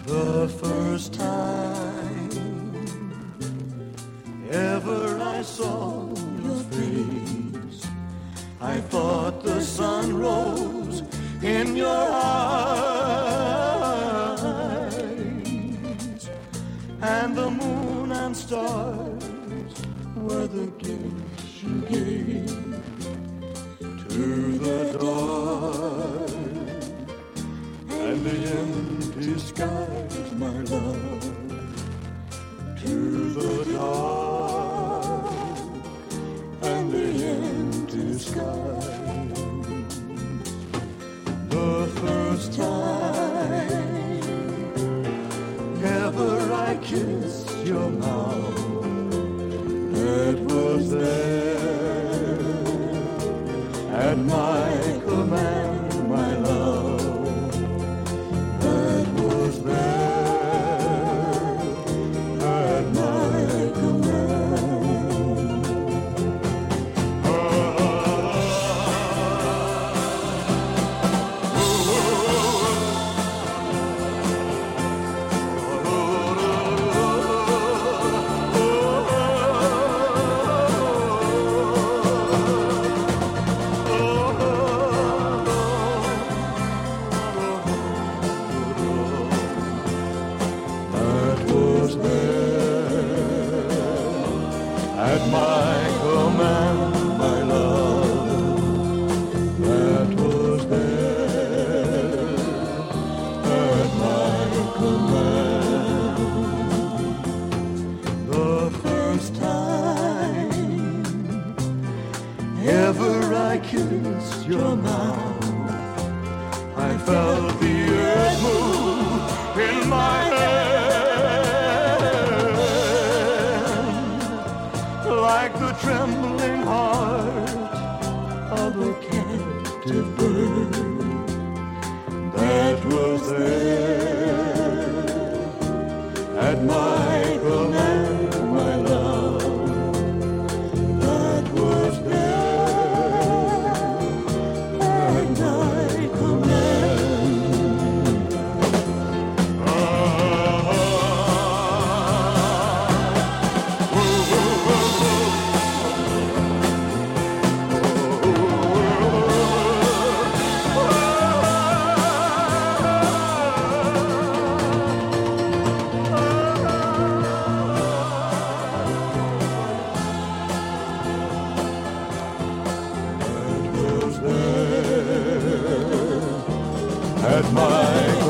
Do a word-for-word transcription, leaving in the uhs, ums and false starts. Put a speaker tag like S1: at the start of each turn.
S1: The first time ever I saw your face, I thought the sun rose in your eyes, and the moon and stars were the gifts you gave to the dark and the empty skies, my love, to the dark and the empty skies. The first time ever I kissed your mouth, it was there at my command, my love. That was there at my command. At my command, my love, that was there. At my command, the first time ever I kissed your mouth, I felt the earth move in my hand, like the trembling heart of a captive bird that was there at my command, my love, that was there at my command. At my